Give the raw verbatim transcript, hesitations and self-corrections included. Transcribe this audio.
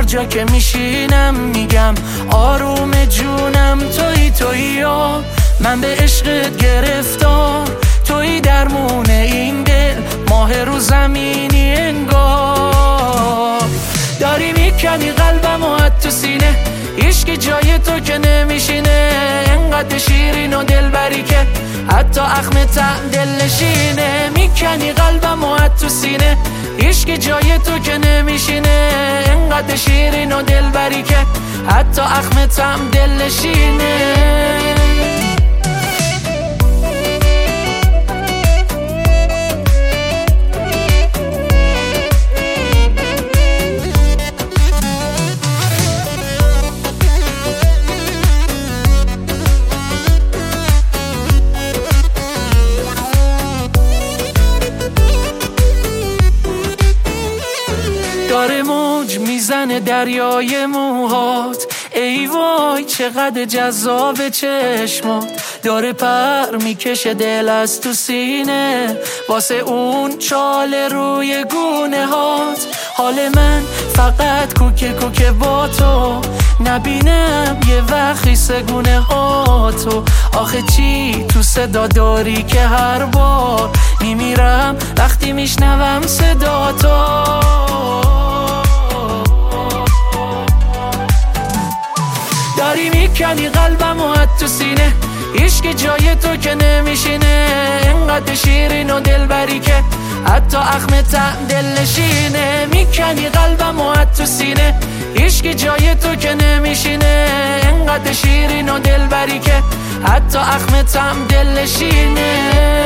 جا که میشینم میگم آروم جونم توی توی و من به عشقت گرفتار، توی درمون این دل، ماه رو زمینی انگار. داری میکنی قلبم و حد تو سینه، هیچکی جای تو که نمیشینه، انقدر شیرین و دلبری که حتی اخم طعم دل نشینه. میکنی قلبم و حد تو سینه، هیچکی جای تو که نمیشینه، انقدر شیرین و دلبری که حتی اخم طعم دل نشینه. داره موج میزنه دریای موهات، ای وای چقدر جذاب چشمات. داره پر میکشه دل از تو سینه، واسه اون چاله روی گونه هات. حال من فقط کوکه کوکه با تو، نبینم یه وقتی سگونه هاتو. آخه چی تو صدا داری که هر بار میمیرم وقتی میشنوم صدا تو. داری میکنی قلبم و حد تو سینه، هیچکی جای تو که نمیشینه، انقدر شیرین و دلبری که حتی اخم طعم دل نشینه. میکنی قلبم و حد تو سینه، هیچکی جای تو که نمیشینه، انقدر شیرین و دلبری که حتی اخم طعم دل نشینه.